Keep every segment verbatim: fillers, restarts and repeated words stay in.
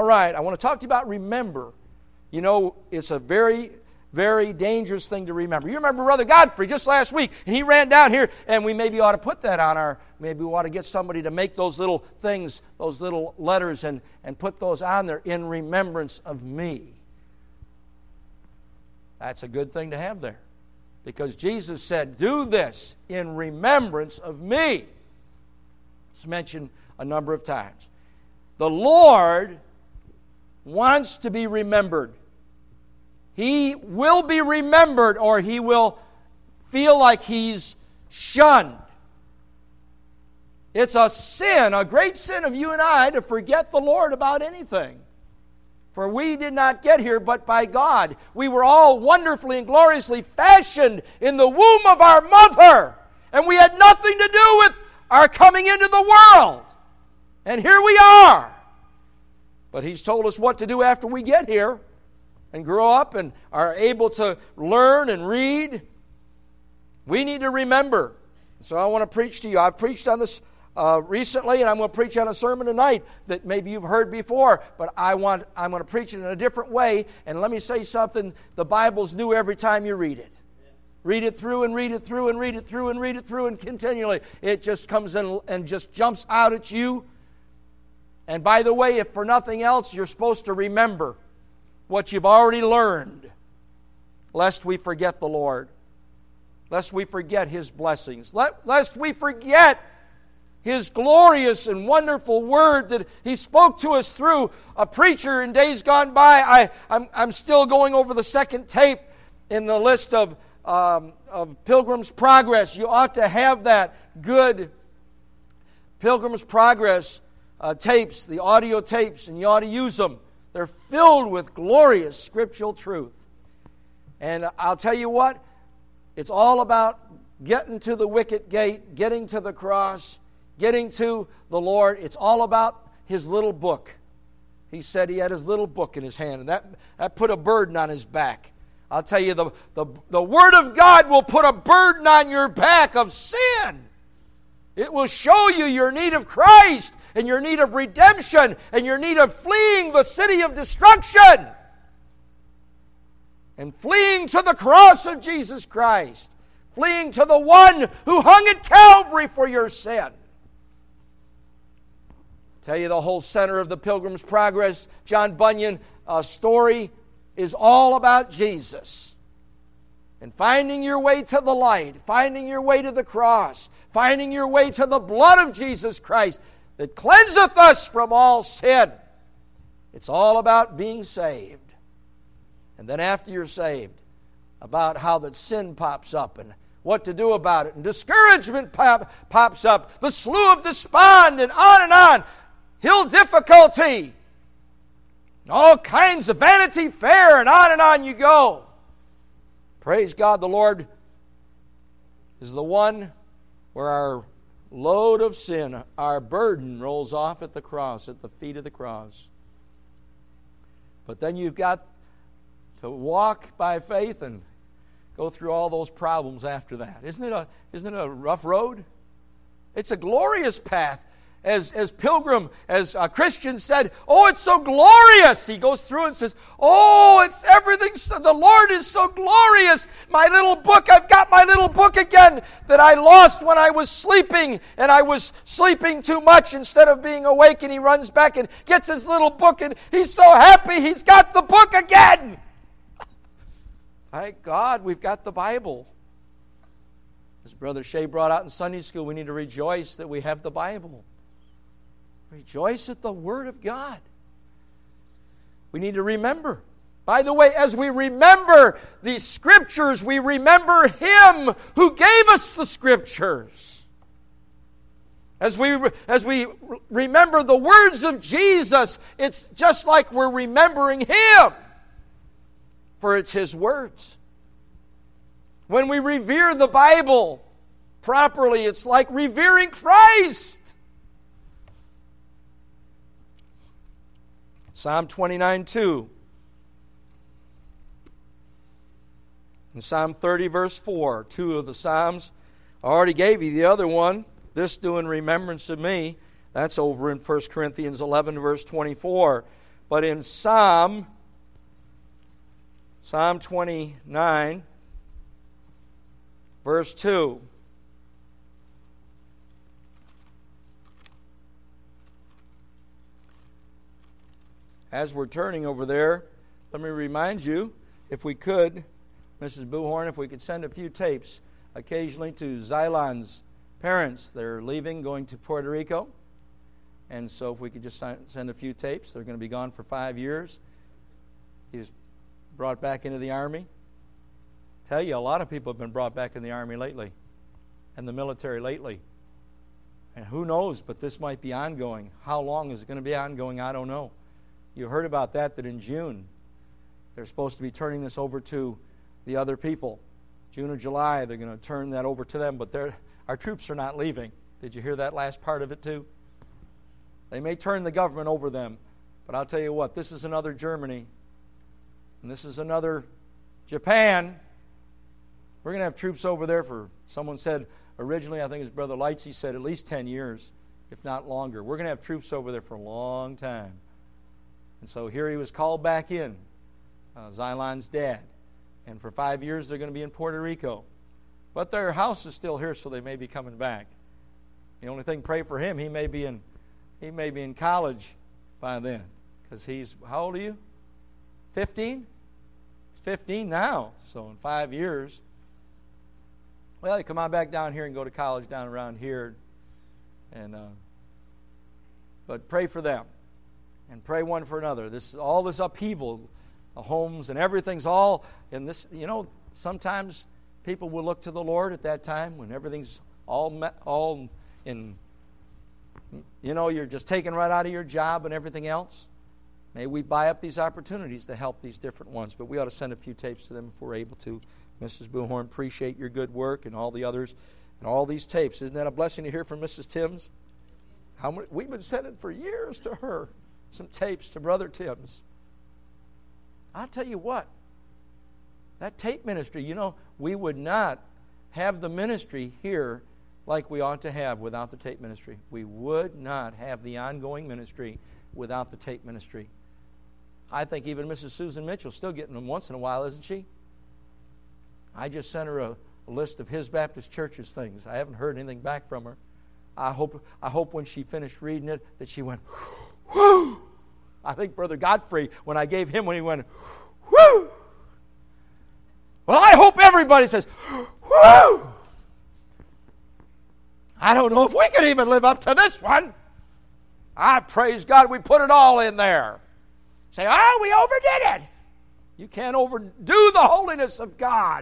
right, I want to talk to you about remember. You know, it's a very, very dangerous thing to remember. You remember Brother Godfrey just last week, and he ran down here, and we maybe ought to put that on our, maybe we ought to get somebody to make those little things, those little letters, and, and put those on there, in remembrance of me. That's a good thing to have there. Because Jesus said, do this in remembrance of me. It's mentioned a number of times. The Lord wants to be remembered. He will be remembered, or He will feel like He's shunned. It's a sin, a great sin of you and I, to forget the Lord about anything. For we did not get here but by God. We were all wonderfully and gloriously fashioned in the womb of our mother. And we had nothing to do with our coming into the world. And here we are. But He's told us what to do after we get here and grow up and are able to learn and read. We need to remember. So I want to preach to you. I've preached on this Uh, recently, and I'm going to preach on a sermon tonight that maybe you've heard before, but I want, I'm going to preach it in a different way. And let me say something, the Bible's new every time you read it. Read it through and read it through and read it through and read it through and continually. It just comes in and just jumps out at you. And by the way, if for nothing else, you're supposed to remember what you've already learned, lest we forget the Lord, lest we forget His blessings, lest we forget His glorious and wonderful word that He spoke to us through a preacher in days gone by. I, I'm, I'm still going over the second tape in the list of, um, of Pilgrim's Progress. You ought to have that good Pilgrim's Progress uh, tapes, the audio tapes, and you ought to use them. They're filled with glorious scriptural truth. And I'll tell you what, it's all about getting to the wicket gate, getting to the cross, getting to the Lord. It's all about His little book. He said He had His little book in His hand, and that, that put a burden on His back. I'll tell you, the, the, the Word of God will put a burden on your back of sin. It will show you your need of Christ, and your need of redemption, and your need of fleeing the city of destruction, and fleeing to the cross of Jesus Christ, fleeing to the one who hung at Calvary for your sin. Tell you the whole center of the Pilgrim's Progress, John Bunyan uh, story is all about Jesus. And finding your way to the light, finding your way to the cross, finding your way to the blood of Jesus Christ that cleanseth us from all sin. It's all about being saved. And then after you're saved, about how that sin pops up and what to do about it. And discouragement pop, pops up. The slough of despond, and on and on. Hill difficulty, all kinds of Vanity Fair, and on and on you go. Praise God, the Lord is the one where our load of sin, our burden rolls off at the cross, at the feet of the cross. But then you've got to walk by faith and go through all those problems after that. Isn't it a, isn't it a rough road? It's a glorious path. As, as Pilgrim, as a Christian said, oh, it's so glorious. He goes through and says, oh, it's everything. So, the Lord is so glorious. My little book, I've got my little book again that I lost when I was sleeping, and I was sleeping too much instead of being awake. And he runs back and gets his little book, and he's so happy he's got the book again. Thank God we've got the Bible. As Brother Shea brought out in Sunday school, we need to rejoice that we have the Bible. Rejoice at the Word of God. We need to remember. By the way, as we remember the Scriptures, we remember Him who gave us the Scriptures. As we, as we remember the words of Jesus, it's just like we're remembering Him, for it's His words. When we revere the Bible properly, it's like revering Christ. Psalm twenty-nine two. In Psalm thirty, verse four, two of the Psalms. I already gave you the other one. This do in remembrance of me. That's over in First Corinthians eleven, verse twenty-four. But in Psalm, Psalm twenty-nine, verse two, as we're turning over there, let me remind you, if we could, Missus Buhorn, if we could send a few tapes occasionally to Xylon's parents. They're leaving, going to Puerto Rico. And so if we could just send a few tapes. They're going to be gone for five years. He was brought back into the Army. I tell you, a lot of people have been brought back in the Army lately and the military lately. And who knows, but this might be ongoing. How long is it going to be ongoing? I don't know. You heard about that, that in June, they're supposed to be turning this over to the other people. June or July, they're going to turn that over to them, but our troops are not leaving. Did you hear that last part of it too? They may turn the government over them, but I'll tell you what, this is another Germany, and this is another Japan. We're going to have troops over there for, someone said originally, I think his brother Lights, he said at least ten years, if not longer. We're going to have troops over there for a long time. And so here he was called back in, uh, Xylon's dad. And for five years they're going to be in Puerto Rico. But their house is still here, so they may be coming back. The only thing, pray for him. He may be in, he may be in college by then. Because he's, how old are you? fifteen? He's fifteen now. So in five years, well, you come on back down here and go to college down around here. And uh, but pray for them. And pray one for another. This all this upheaval, the homes and everything's all in this. You know, sometimes people will look to the Lord at that time when everything's all met, all in. You know, you're just taken right out of your job and everything else. May we buy up these opportunities to help these different ones. But we ought to send a few tapes to them if we're able to. Missus Buhorn, appreciate your good work and all the others and all these tapes. Isn't that a blessing to hear from Missus Timms? How many, we've been sending for years to her. Some tapes to Brother Timms. I'll tell you what, that tape ministry, you know, we would not have the ministry here like we ought to have without the tape ministry. We would not have the ongoing ministry without the tape ministry. I think even Missus Susan Mitchell's still getting them once in a while, isn't she? I just sent her a, a list of His Baptist Church's things. I haven't heard anything back from her. I hope, I hope when she finished reading it that she went, whoo! I think Brother Godfrey, when I gave him, when he went, whoo! Well, I hope everybody says, whoo! I don't know if we could even live up to this one. I praise God we put it all in there. Say, oh, we overdid it. You can't overdo the holiness of God.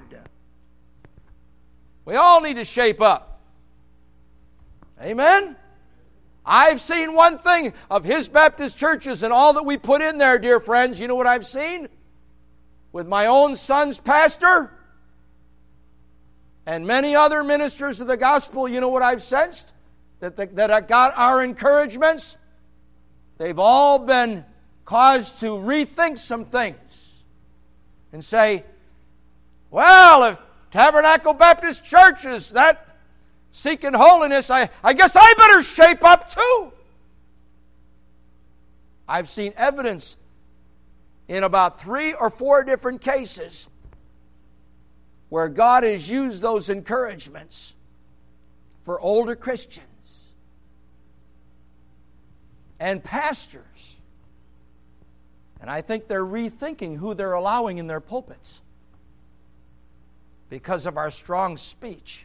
We all need to shape up. Amen? I've seen one thing of His Baptist churches and all that we put in there, dear friends. You know what I've seen? With my own son's pastor and many other ministers of the gospel, you know what I've sensed? That, the, that I got our encouragements. They've all been caused to rethink some things and say, well, if Tabernacle Baptist Church is that seeking holiness, I, I guess I better shape up too. I've seen evidence in about three or four different cases where God has used those encouragements for older Christians and pastors. And I think they're rethinking who they're allowing in their pulpits because of our strong speech.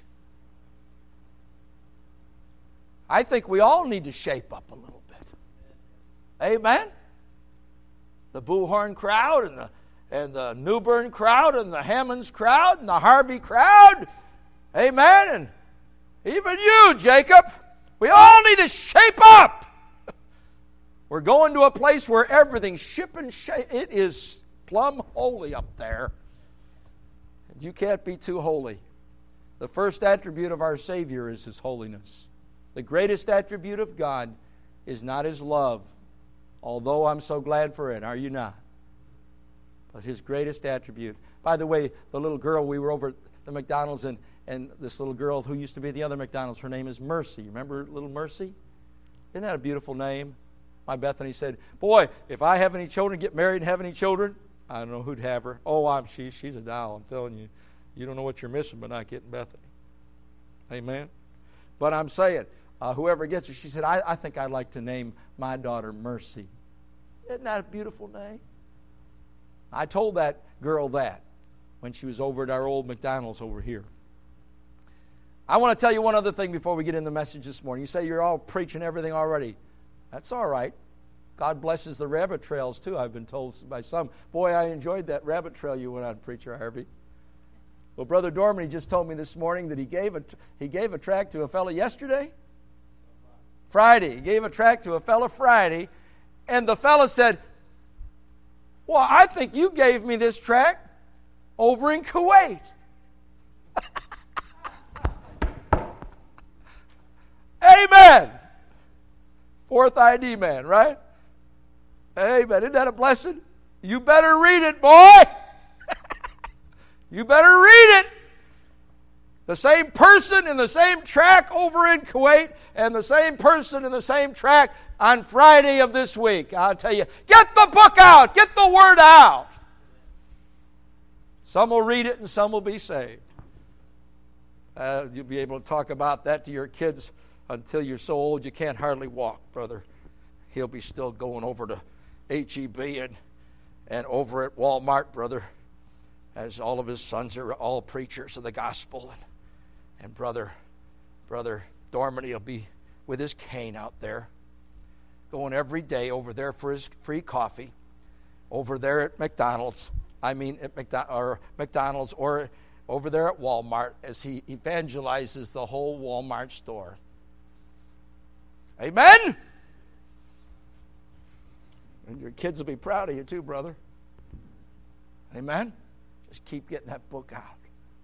I think we all need to shape up a little bit. Amen? The Buhorn crowd and the, and the Newbern crowd and the Hammonds crowd and the Harvey crowd. Amen? And even you, Jacob. We all need to shape up. We're going to a place where everything's ship and shape. It is plumb holy up there. And you can't be too holy. The first attribute of our Savior is His holiness. The greatest attribute of God is not His love, although I'm so glad for it. Are you not? But His greatest attribute. By the way, the little girl, we were over at the McDonald's, and, and this little girl who used to be at the other McDonald's, her name is Mercy. Remember little Mercy? Isn't that a beautiful name? My Bethany said, boy, if I have any children, get married and have any children, I don't know who'd have her. Oh, I'm she, she's a doll, I'm telling you. You don't know what you're missing by not getting Bethany. Amen? But I'm saying, uh, whoever gets her, she said, I, I think I'd like to name my daughter Mercy. Isn't that a beautiful name? I told that girl that when she was over at our old McDonald's over here. I want to tell you one other thing before we get in the message this morning. You say you're all preaching everything already. That's all right. God blesses the rabbit trails too, I've been told by some. Boy, I enjoyed that rabbit trail you went on, Preacher Harvey. Well, Brother Dorman, he just told me this morning that he gave a, he gave a tract to a fellow yesterday? Friday. He gave a tract to a fellow Friday, and the fellow said, well, I think you gave me this tract over in Kuwait. Amen. Fourth I D man, right? Amen. Isn't that a blessing? You better read it, boy. You better read it. The same person in the same track over in Kuwait and the same person in the same track on Friday of this week. I'll tell you, get the book out. Get the word out. Some will read it and some will be saved. Uh, you'll be able to talk about that to your kids until you're so old you can't hardly walk, brother. He'll be still going over to H E B and, and over at Walmart, brother, as all of his sons are all preachers of the gospel. And, and brother, brother Dorman will be with his cane out there, going every day over there for his free coffee, over there at McDonald's. I mean at McDo- or McDonald's or over there at Walmart as he evangelizes the whole Walmart store. Amen? And your kids will be proud of you too, brother. Amen? Just keep getting that book out.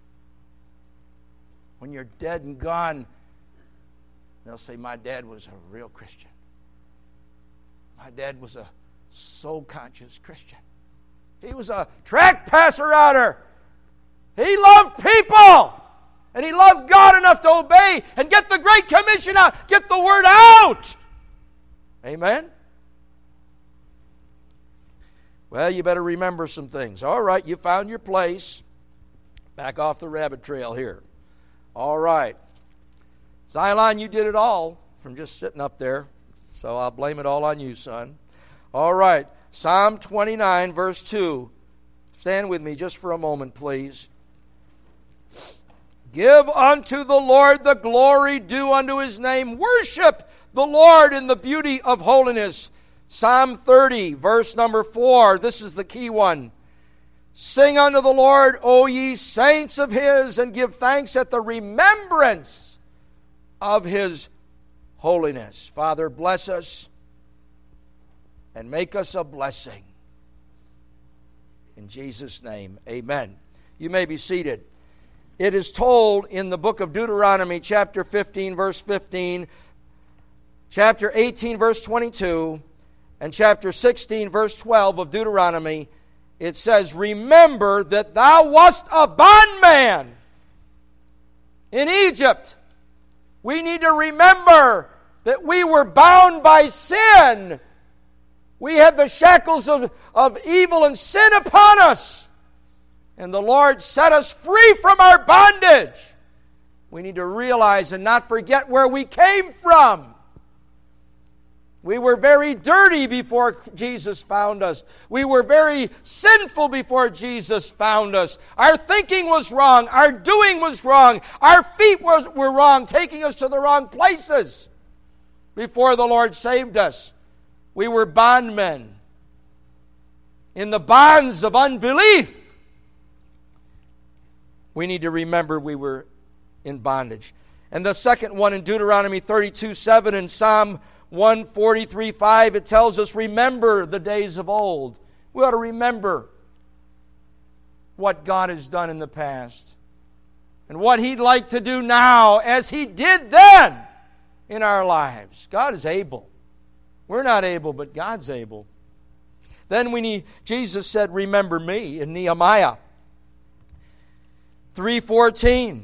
When you're dead and gone, they'll say, my dad was a real Christian. My dad was a soul-conscious Christian. He was a tract passer outer. He loved people. And he loved God enough to obey and get the Great Commission out. Get the word out. Amen? Well, you better remember some things. All right, you found your place. Back off the rabbit trail here. All right. Xylon, you did it all from just sitting up there. So I'll blame it all on you, son. All right. Psalm twenty-nine, verse two. Stand with me just for a moment, please. Give unto the Lord the glory due unto his name. Worship the Lord in the beauty of holiness. Psalm thirty, verse number four. This is the key one. Sing unto the Lord, O ye saints of his, and give thanks at the remembrance of his holiness. Father, bless us and make us a blessing. In Jesus' name, amen. You may be seated. It is told in the book of Deuteronomy, chapter fifteen, verse fifteen, chapter eighteen, verse twenty-two, and chapter sixteen, verse twelve of Deuteronomy, it says, remember that thou wast a bondman in Egypt. We need to remember that we were bound by sin. We had the shackles of, of evil and sin upon us. And the Lord set us free from our bondage. We need to realize and not forget where we came from. We were very dirty before Jesus found us. We were very sinful before Jesus found us. Our thinking was wrong. Our doing was wrong. Our feet was, were wrong, taking us to the wrong places before the Lord saved us. We were bondmen in the bonds of unbelief. We need to remember we were in bondage. And the second one in Deuteronomy thirty-two seven and Psalm one forty-three five, it tells us, remember the days of old. We ought to remember what God has done in the past and what He'd like to do now as He did then in our lives. God is able. We're not able, but God's able. Then we need, Jesus said, remember me in Nehemiah three fourteen,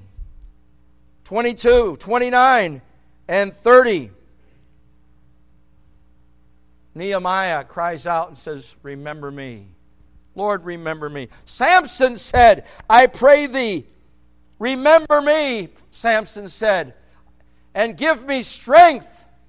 twenty-two, twenty-nine, and thirty. Nehemiah cries out and says, remember me. Lord, remember me. Samson said, I pray thee, remember me, Samson said, and give me strength.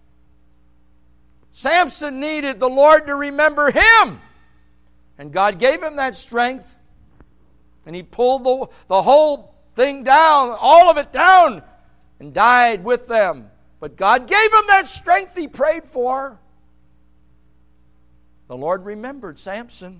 Samson needed the Lord to remember him. And God gave him that strength. And he pulled the, the whole thing down, all of it down, and died with them. But God gave him that strength he prayed for. The Lord remembered Samson.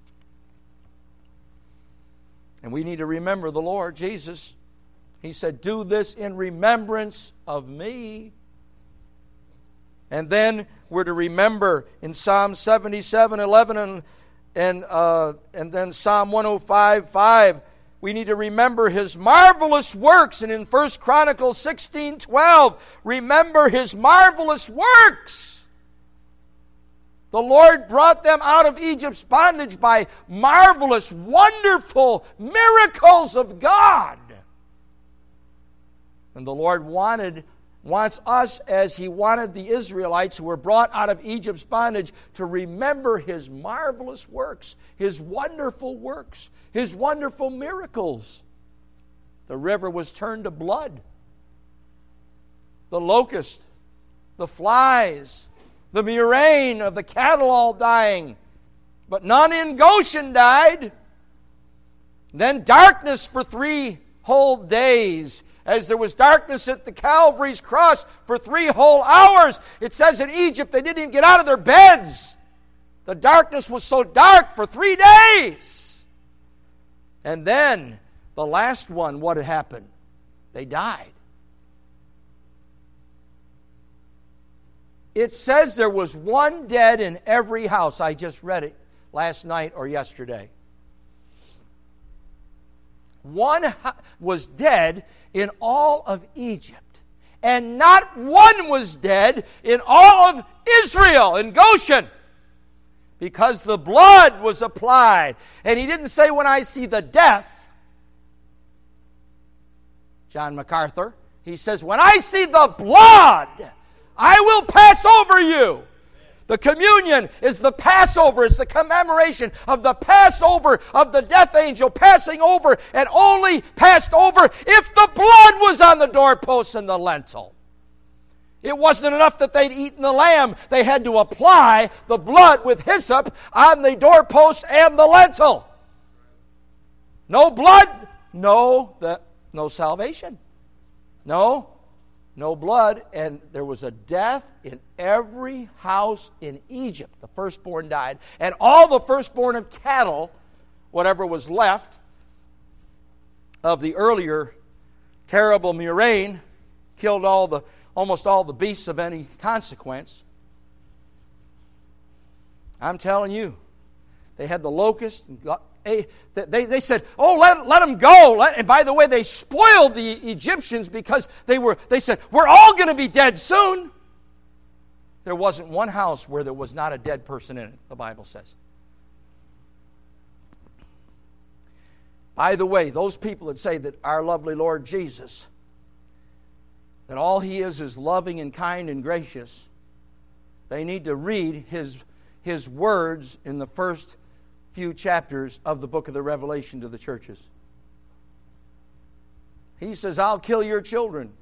And we need to remember the Lord Jesus. He said, do this in remembrance of me. And then we're to remember in Psalm seventy-seven, eleven, and, and, uh, and then Psalm one oh five, five, we need to remember His marvelous works. And in First Chronicles sixteen, twelve, remember His marvelous works. The Lord brought them out of Egypt's bondage by marvelous, wonderful miracles of God. And the Lord wanted, wants us, as He wanted the Israelites who were brought out of Egypt's bondage, to remember His marvelous works, His wonderful works, His wonderful miracles. The river was turned to blood. The locust, the flies, the murrain of the cattle all dying, but none in Goshen died. Then darkness for three whole days, as there was darkness at the Calvary's cross for three whole hours. It says in Egypt they didn't even get out of their beds. The darkness was so dark for three days. And then the last one, what had happened? They died. It says there was one dead in every house. I just read it last night or yesterday. One was dead in all of Egypt. And not one was dead in all of Israel, in Goshen. Because the blood was applied. And he didn't say, when I see the death, John MacArthur. He says, when I see the blood, I will pass over you. The communion is the Passover. It's the commemoration of the Passover of the death angel passing over, and only passed over if the blood was on the doorposts and the lintel. It wasn't enough that they'd eaten the lamb. They had to apply the blood with hyssop on the doorposts and the lintel. No blood, no, the, no salvation. No. No blood, and there was a death in every house in Egypt. The firstborn died. And all the firstborn of cattle, whatever was left of the earlier terrible murrain, killed all the almost all the beasts of any consequence. I'm telling you, they had the locust and got, They, they, they said, oh, let, let them go. Let, and by the way, they spoiled the Egyptians because they were. They said, we're all going to be dead soon. There wasn't one house where there was not a dead person in it, the Bible says. By the way, those people that say that our lovely Lord Jesus, that all He is is loving and kind and gracious, they need to read His, his words in the first few chapters of the book of the Revelation to the churches. He says, I'll kill your children.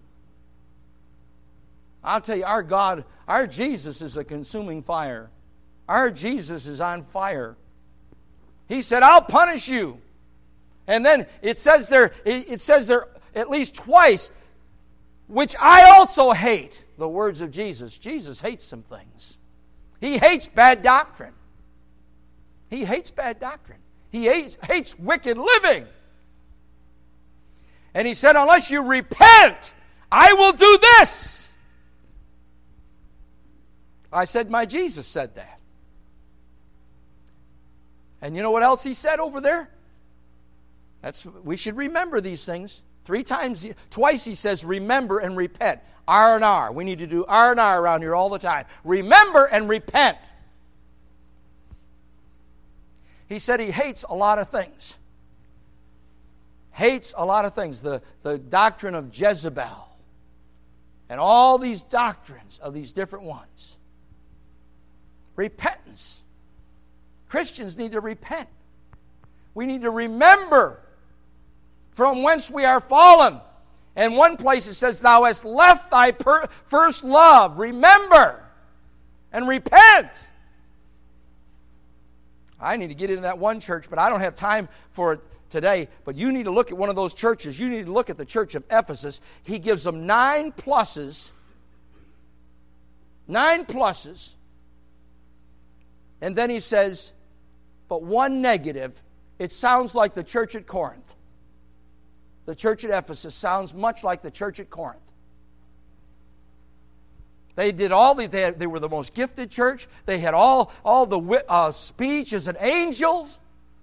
I'll tell you, our God, our Jesus is a consuming fire. Our Jesus is on fire. He said, I'll punish you. And then it says there, it says there at least twice, which I also hate. The words of Jesus. Jesus hates some things. He hates bad doctrine. He hates bad doctrine. He hates, hates wicked living. And He said, unless you repent, I will do this. I said, my Jesus said that. And you know what else He said over there? That's, we should remember these things. Three times, twice He says, remember and repent. R and R. We need to do R and R around here all the time. Remember and repent. He said He hates a lot of things. Hates a lot of things. The, the doctrine of Jezebel. And all these doctrines of these different ones. Repentance. Christians need to repent. We need to remember from whence we are fallen. And one place it says, thou hast left thy per- first love. Remember and repent. I need to get into that one church, but I don't have time for it today. But you need to look at one of those churches. You need to look at the church of Ephesus. He gives them nine pluses. Nine pluses. And then he says, but one negative. It sounds like the church at Corinth. The church at Ephesus sounds much like the church at Corinth. They did all the, they, had, they were the most gifted church. They had all, all the uh, speech as an angels.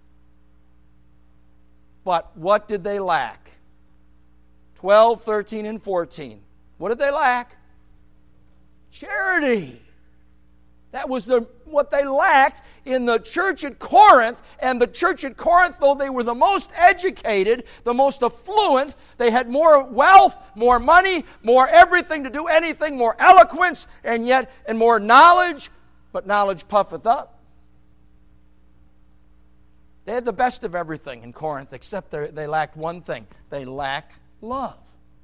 But what did they lack? twelve, thirteen, and fourteen. What did they lack? Charity. That was the, what they lacked in the church at Corinth. And the church at Corinth, though they were the most educated, the most affluent, they had more wealth, more money, more everything to do anything, more eloquence, and yet, and more knowledge, but knowledge puffeth up. They had the best of everything in Corinth, except they lacked one thing. They lacked love.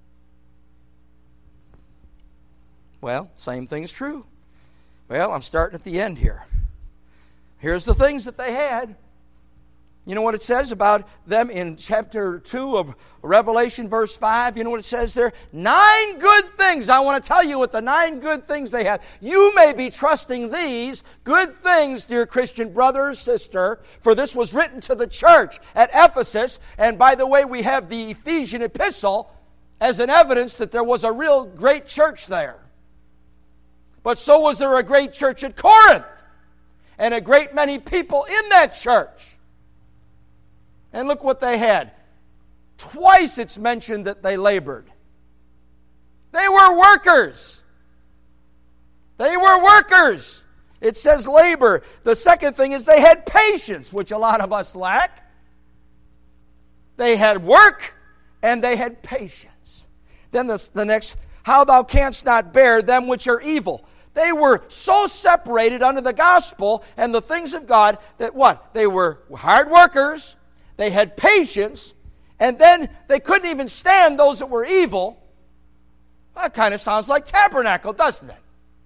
Well, same thing's true. Well, I'm starting at the end here. Here's the things that they had. You know what it says about them in chapter two of Revelation, verse five? You know what it says there? Nine good things. I want to tell you what the nine good things they had. You may be trusting these good things, dear Christian brother or sister, for this was written to the church at Ephesus. And by the way, we have the Ephesian epistle as an evidence that there was a real great church there. But so was there a great church at Corinth, and a great many people in that church. And look what they had. Twice it's mentioned that they labored. They were workers. They were workers. It says labor. The second thing is they had patience, which a lot of us lack. They had work, and they had patience. Then the, the next, how thou canst not bear them which are evil. They were so separated under the gospel and the things of God that what? They were hard workers, they had patience, and then they couldn't even stand those that were evil. That kind of sounds like Tabernacle, doesn't it?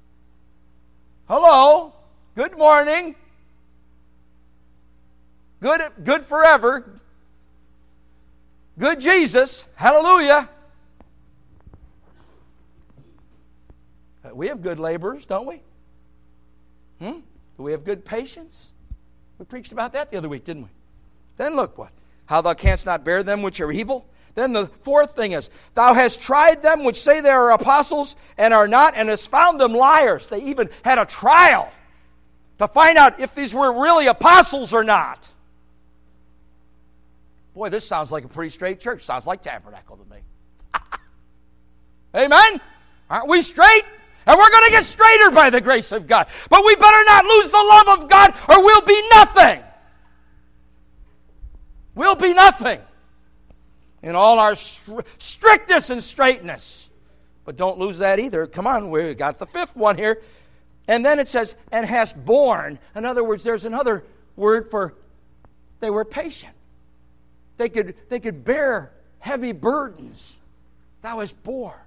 Hello, good morning, good, good forever, good Jesus, hallelujah. We have good laborers, don't we? Hmm? Do we have good patience? We preached about that the other week, didn't we? Then look what. How thou canst not bear them which are evil. Then the fourth thing is, thou hast tried them which say they are apostles and are not, and hast found them liars. They even had a trial to find out if these were really apostles or not. Boy, this sounds like a pretty straight church. Sounds like Tabernacle to me. Amen? Aren't we straight? And we're going to get straighter by the grace of God. But we better not lose the love of God or we'll be nothing. We'll be nothing in all our stri- strictness and straightness. But don't lose that either. Come on, we got the fifth one here. And then it says, and hast borne. In other words, there's another word for they were patient. They could, they could bear heavy burdens. Thou hast bore.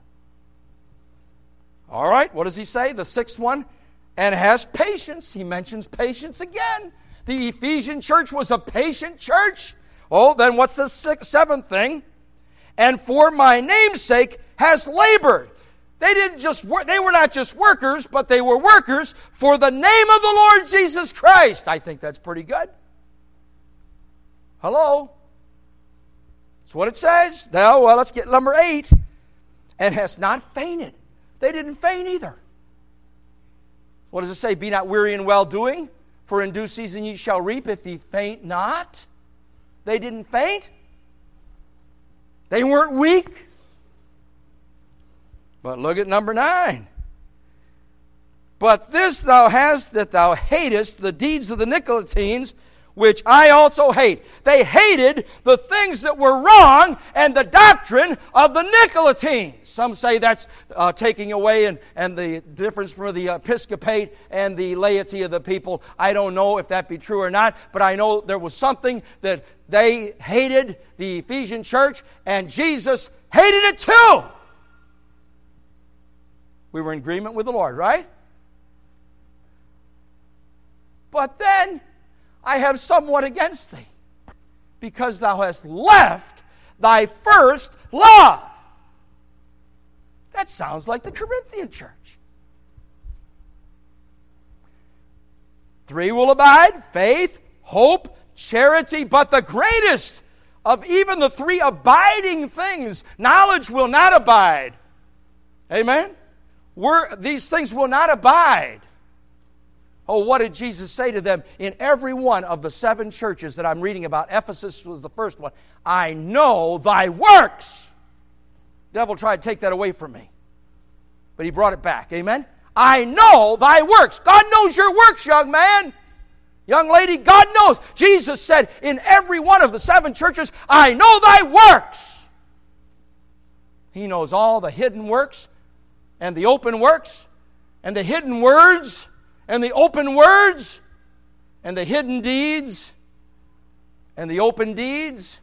All right, what does he say? The sixth one, and has patience. He mentions patience again. The Ephesian church was a patient church. Oh, then what's the sixth, seventh thing? And for my name's sake has labored. They didn't just work, they were not just workers, but they were workers for the name of the Lord Jesus Christ. I think that's pretty good. Hello? That's what it says. Now, well, let's get number eight. And has not fainted. They didn't faint either. What does it say? Be not weary in well-doing, for in due season ye shall reap if ye faint not. They didn't faint. They weren't weak. But look at number nine. But this thou hast, that thou hatest the deeds of the Nicolaitans, which I also hate. They hated the things that were wrong and the doctrine of the Nicolaitans. Some say that's uh, taking away and, and the difference from the episcopate and the laity of the people. I don't know if that be true or not, but I know there was something that they hated, the Ephesian church, and Jesus hated it too. We were in agreement with the Lord, right? But then I have somewhat against thee, because thou hast left thy first love. That sounds like the Corinthian church. Three will abide: faith, hope, charity. But the greatest of even the three abiding things, knowledge, will not abide. Amen? We're, these things will not abide. Oh, what did Jesus say to them in every one of the seven churches that I'm reading about? Ephesus was the first one. I know thy works. The devil tried to take that away from me, but he brought it back. Amen? I know thy works. God knows your works, young man. Young lady, God knows. Jesus said in every one of the seven churches, I know thy works. He knows all the hidden works and the open works and the hidden words and the open words, and the hidden deeds, and the open deeds.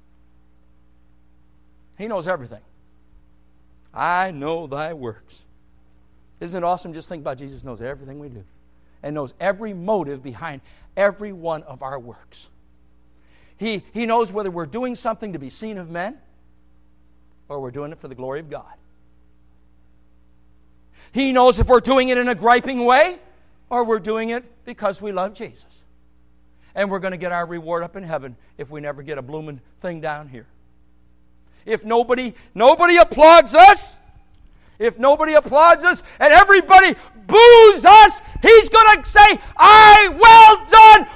He knows everything. I know thy works. Isn't it awesome? Just think about Jesus knows everything we do, and knows every motive behind every one of our works. He, he knows whether we're doing something to be seen of men, or we're doing it for the glory of God. He knows if we're doing it in a griping way, or we're doing it because we love Jesus. And we're going to get our reward up in heaven if we never get a blooming thing down here. If nobody, nobody applauds us, if nobody applauds us and everybody boos us, he's going to say, I,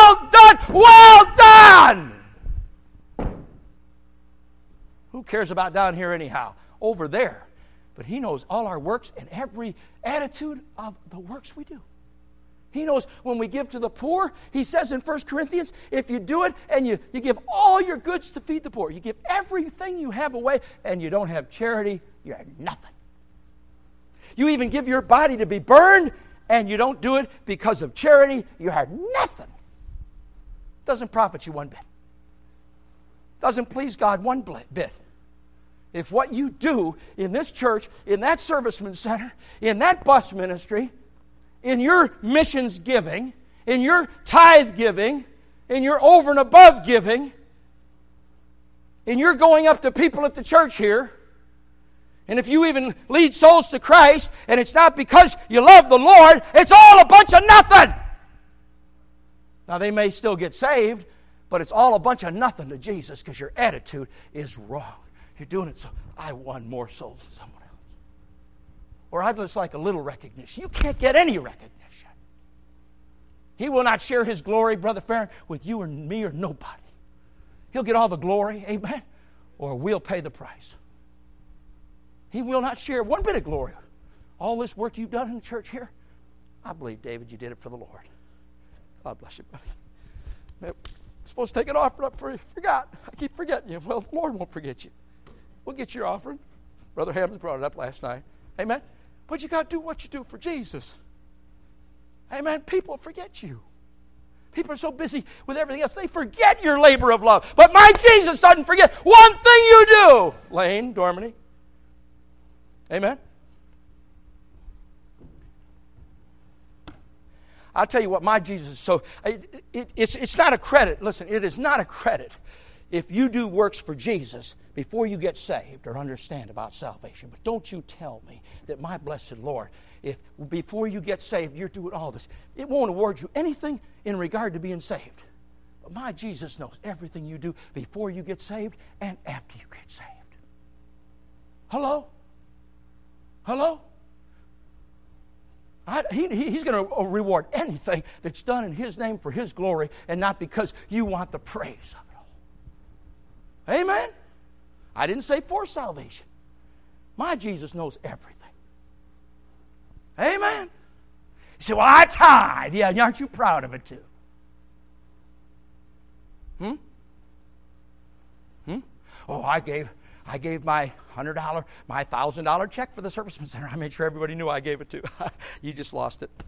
well done, well done, well done. Who cares about down here anyhow? Over there. But he knows all our works and every attitude of the works we do. He knows when we give to the poor, he says in First Corinthians, if you do it and you, you give all your goods to feed the poor, you give everything you have away and you don't have charity, you have nothing. You even give your body to be burned and you don't do it because of charity, you have nothing. Doesn't profit you one bit. Doesn't please God one bit. If what you do in this church, in that serviceman center, in that bus ministry, in your missions giving, in your tithe giving, in your over and above giving, in your going up to people at the church here, and if you even lead souls to Christ, and it's not because you love the Lord, it's all a bunch of nothing. Now, they may still get saved, but it's all a bunch of nothing to Jesus because your attitude is wrong. You're doing it so I won more souls than someone else. Or I'd just like a little recognition. You can't get any recognition. He will not share his glory, Brother Farron, with you or me or nobody. He'll get all the glory, amen, or we'll pay the price. He will not share one bit of glory. All this work you've done in the church here, I believe, David, you did it for the Lord. God bless you, buddy. I'm supposed to take an offering up for you. Forgot. I keep forgetting you. Well, the Lord won't forget you. We'll get your offering. Brother Hammonds brought it up last night. Amen. But you got to do what you do for Jesus. Amen. People forget you. People are so busy with everything else, they forget your labor of love. But my Jesus doesn't forget one thing you do. Lane, Dormany. Amen. I'll tell you what, my Jesus, so it, it, it's, it's not a credit. Listen, it is not a credit if you do works for Jesus before you get saved or understand about salvation. But don't you tell me that my blessed Lord, if before you get saved, you're doing all this. It won't award you anything in regard to being saved. But my Jesus knows everything you do before you get saved and after you get saved. Hello? Hello? I, he, he's going to reward anything that's done in His name for His glory and not because you want the praise of it all. Amen? I didn't say for salvation. My Jesus knows everything. Amen? You say, well, I tithe. Yeah, aren't you proud of it too? Hmm? Hmm? Oh, I gave I gave my one hundred dollars, my one thousand dollars check for the Servicemen Center. I made sure everybody knew I gave it to. You just lost it.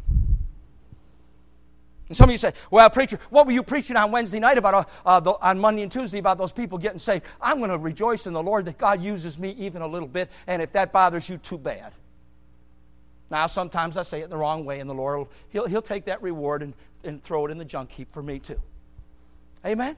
And some of you say, well, preacher, what were you preaching on Wednesday night about, uh, uh, the, on Monday and Tuesday about those people getting saved? I'm going to rejoice in the Lord that God uses me even a little bit, and if that bothers you, too bad. Now, sometimes I say it the wrong way, and the Lord, will, he'll, he'll take that reward and, and throw it in the junk heap for me too. Amen?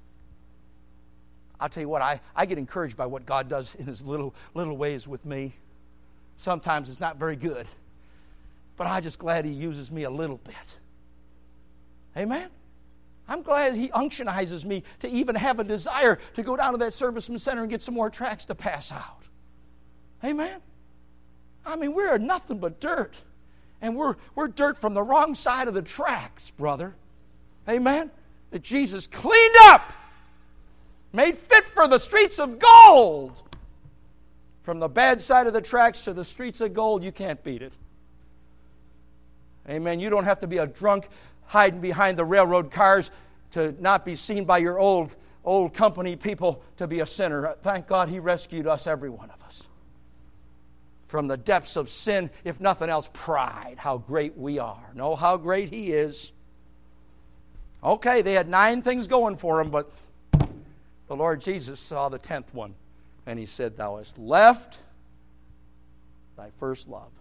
I'll tell you what, I, I get encouraged by what God does in His little, little ways with me. Sometimes it's not very good, but I'm just glad He uses me a little bit. Amen? I'm glad He unctionizes me to even have a desire to go down to that Servicemen Center and get some more tracts to pass out. Amen? I mean, we're nothing but dirt. And we're, we're dirt from the wrong side of the tracks, brother. Amen? That Jesus cleaned up, made fit for the streets of gold. From the bad side of the tracks to the streets of gold, you can't beat it. Amen? You don't have to be a drunk hiding behind the railroad cars to not be seen by your old, old company people to be a sinner. Thank God He rescued us, every one of us, from the depths of sin, if nothing else, pride, how great we are. Know how great He is. Okay, they had nine things going for them, but the Lord Jesus saw the tenth one, and He said, thou hast left thy first love.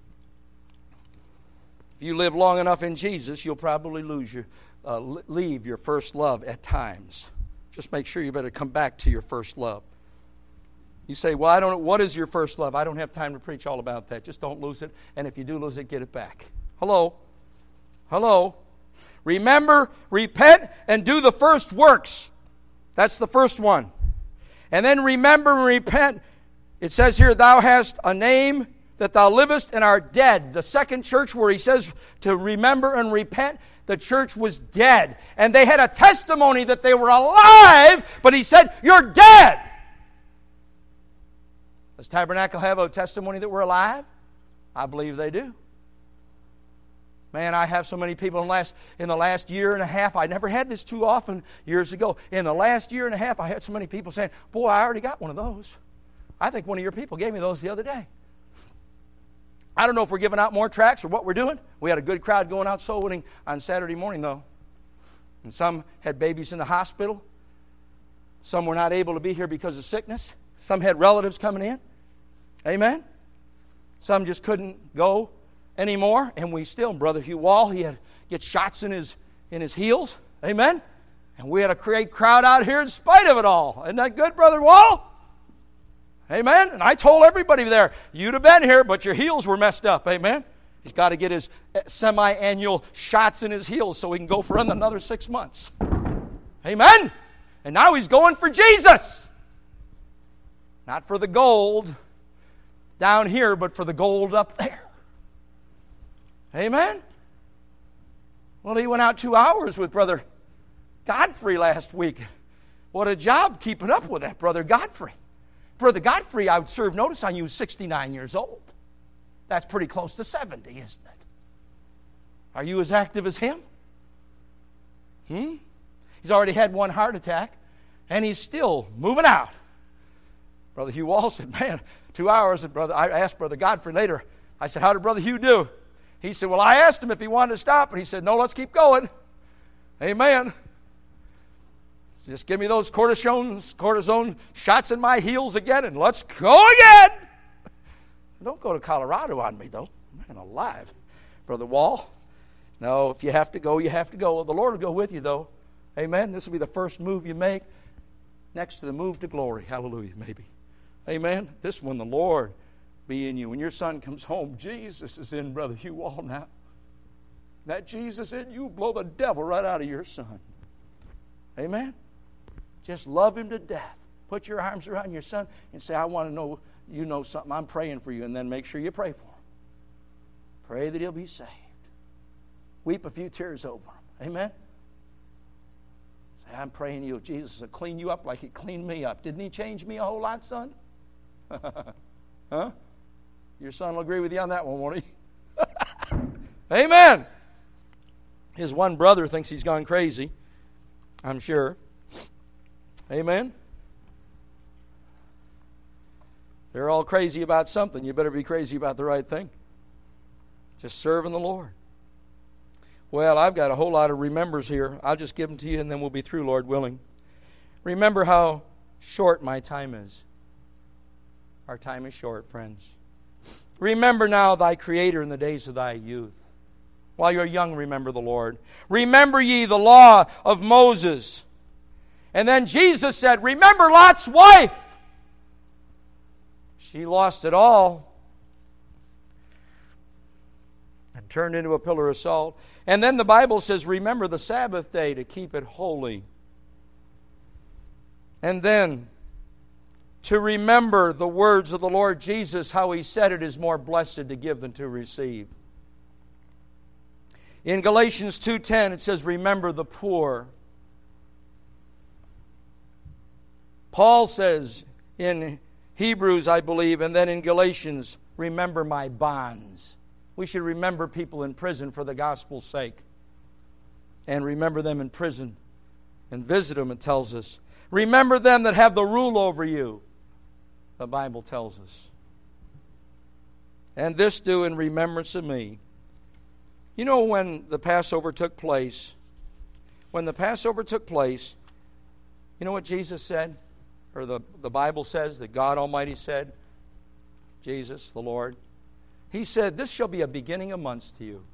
If you live long enough in Jesus, you'll probably lose your, uh, leave your first love at times. Just make sure you better come back to your first love. You say, well, I don't know, what is your first love? I don't have time to preach all about that. Just don't lose it, and if you do lose it, get it back. Hello? Hello? Remember, repent, and do the first works. That's the first one. And then remember and repent. It says here, thou hast a name that thou livest and art dead. The second church where he says to remember and repent, the church was dead. And they had a testimony that they were alive, but he said, you're dead. Does Tabernacle have a testimony that we're alive? I believe they do. Man, I have so many people in the last, in the last year and a half. I never had this too often years ago. In the last year and a half, I had so many people saying, boy, I already got one of those. I think one of your people gave me those the other day. I don't know if we're giving out more tracts or what we're doing. We had a good crowd going out soul winning on Saturday morning, though. And some had babies in the hospital. Some were not able to be here because of sickness. Some had relatives coming in. Amen? Some just couldn't go anymore. And we still, Brother Hugh Wall, he had get shots in his, in his heels. Amen? And we had a great crowd out here in spite of it all. Isn't that good, Brother Wall? Amen? And I told everybody there, you'd have been here, but your heels were messed up. Amen? He's got to get his semi-annual shots in his heels so he can go for another six months. Amen? And now he's going for Jesus. Not for the gold down here, but for the gold up there. Amen? Well, he went out two hours with Brother Godfrey last week. What a job keeping up with that, Brother Godfrey. Brother Godfrey, I would serve notice on you, is sixty-nine years old. That's pretty close to seventy, isn't it? Are you as active as him? Hmm? He's already had one heart attack, and he's still moving out. Brother Hugh Wall said, man, two hours. And brother, I asked Brother Godfrey later, I said, how did Brother Hugh do? He said, well, I asked him if he wanted to stop, and he said, no, let's keep going. Amen. Just give me those cortisone, cortisone shots in my heels again, and let's go again. Don't go to Colorado on me, though. Man alive. Brother Wall, no, if you have to go, you have to go. Well, the Lord will go with you, though. Amen. This will be the first move you make next to the move to glory. Hallelujah, maybe. Amen. This one, the Lord be in you. When your son comes home, Jesus is in Brother Hugh Wall now. That Jesus in you, blow the devil right out of your son. Amen. Just love him to death. Put your arms around your son and say, I want to know, you know something. I'm praying for you. And then make sure you pray for him. Pray that he'll be saved. Weep a few tears over him. Amen. Say, I'm praying you, Jesus will clean you up like he cleaned me up. Didn't he change me a whole lot, son? Huh? Your son will agree with you on that one, won't he? Amen. His one brother thinks he's gone crazy, I'm sure. Amen? They're all crazy about something. You better be crazy about the right thing. Just serving the Lord. Well, I've got a whole lot of remembers here. I'll just give them to you and then we'll be through, Lord willing. Remember how short my time is. Our time is short, friends. Remember now thy Creator in the days of thy youth. While you're young, remember the Lord. Remember ye the law of Moses. And then Jesus said, remember Lot's wife. She lost it all and turned into a pillar of salt. And then the Bible says, remember the Sabbath day to keep it holy. And then to remember the words of the Lord Jesus, how He said it is more blessed to give than to receive. In Galatians two ten it says, remember the poor. Paul says in Hebrews, I believe, and then in Galatians, remember my bonds. We should remember people in prison for the gospel's sake. And remember them in prison. And visit them, it tells us. Remember them that have the rule over you, the Bible tells us. And this do in remembrance of me. You know, when the Passover took place, when the Passover took place, you know what Jesus said? Or the, the Bible says that God Almighty said, Jesus, the Lord, He said, this shall be a beginning of months to you.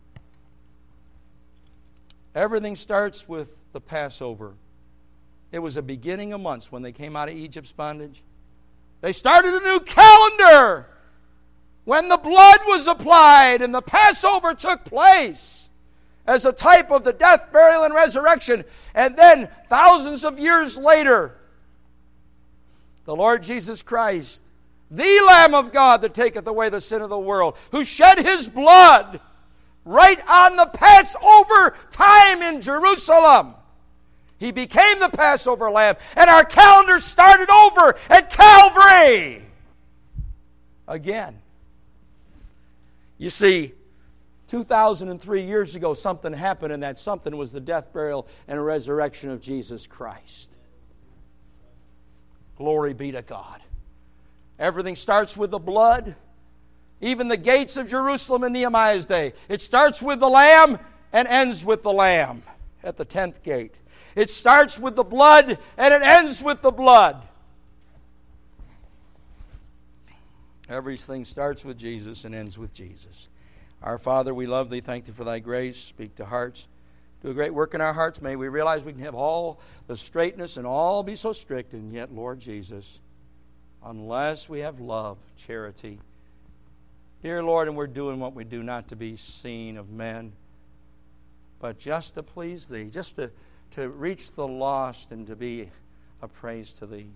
Everything starts with the Passover. It was a beginning of months when they came out of Egypt's bondage. They started a new calendar when the blood was applied and the Passover took place as a type of the death, burial, and resurrection. And then thousands of years later, the Lord Jesus Christ, the Lamb of God that taketh away the sin of the world, who shed His blood right on the Passover time in Jerusalem. He became the Passover Lamb, and our calendar started over at Calvary again. You see, two thousand three years ago, something happened, and that something was the death, burial, and resurrection of Jesus Christ. Glory be to God. Everything starts with the blood. Even the gates of Jerusalem in Nehemiah's day. It starts with the Lamb and ends with the Lamb at the tenth gate. It starts with the blood and it ends with the blood. Everything starts with Jesus and ends with Jesus. Our Father, we love Thee. Thank Thee for Thy grace. Speak to hearts. Do a great work in our hearts. May we realize we can have all the straightness and all be so strict, and yet, Lord Jesus, unless we have love, charity. Dear Lord, and we're doing what we do not to be seen of men, but just to please Thee, just to, to reach the lost and to be a praise to Thee.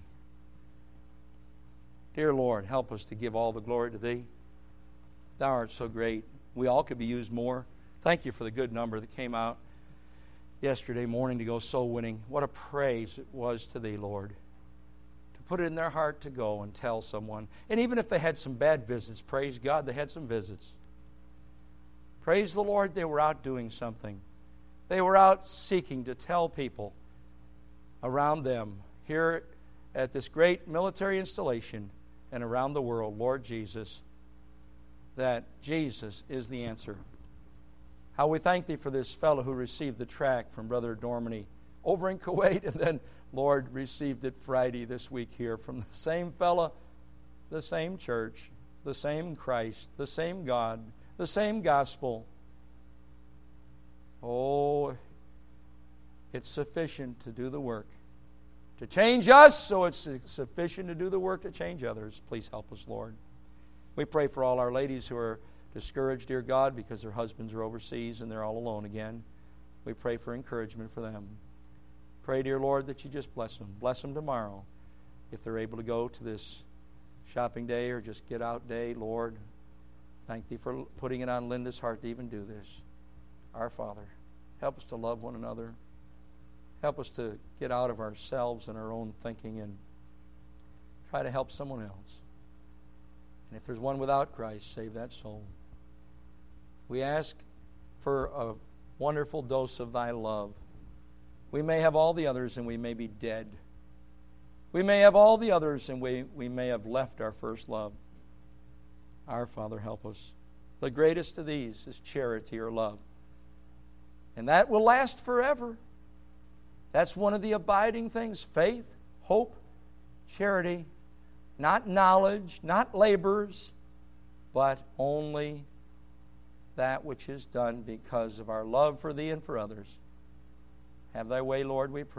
Dear Lord, help us to give all the glory to Thee. Thou art so great. We all could be used more. Thank You for the good number that came out yesterday morning to go soul winning. What a praise it was to Thee, Lord. To put it in their heart to go and tell someone. And even if they had some bad visits, praise God, they had some visits. Praise the Lord, they were out doing something. They were out seeking to tell people around them here at this great military installation and around the world, Lord Jesus, that Jesus is the answer. How we thank Thee for this fellow who received the tract from Brother Dormany over in Kuwait, and then, Lord, received it Friday this week here from the same fellow, the same church, the same Christ, the same God, the same gospel. Oh, it's sufficient to do the work. To change us, so it's sufficient to do the work to change others. Please help us, Lord. We pray for all our ladies who are discouraged, dear God, because their husbands are overseas and they're all alone again. We pray for encouragement for them. Pray, dear Lord, that You just bless them. Bless them tomorrow if they're able to go to this shopping day or just get out day. Lord, thank Thee for putting it on Linda's heart to even do this. Our Father, help us to love one another. Help us to get out of ourselves and our own thinking and try to help someone else. And if there's one without Christ, save that soul. We ask for a wonderful dose of Thy love. We may have all the others and we may be dead. We may have all the others, and we, we may have left our first love. Our Father, help us. The greatest of these is charity or love. And that will last forever. That's one of the abiding things. Faith, hope, charity. Not knowledge, not labors, but only that which is done because of our love for Thee and for others. Have Thy way, Lord, we pray.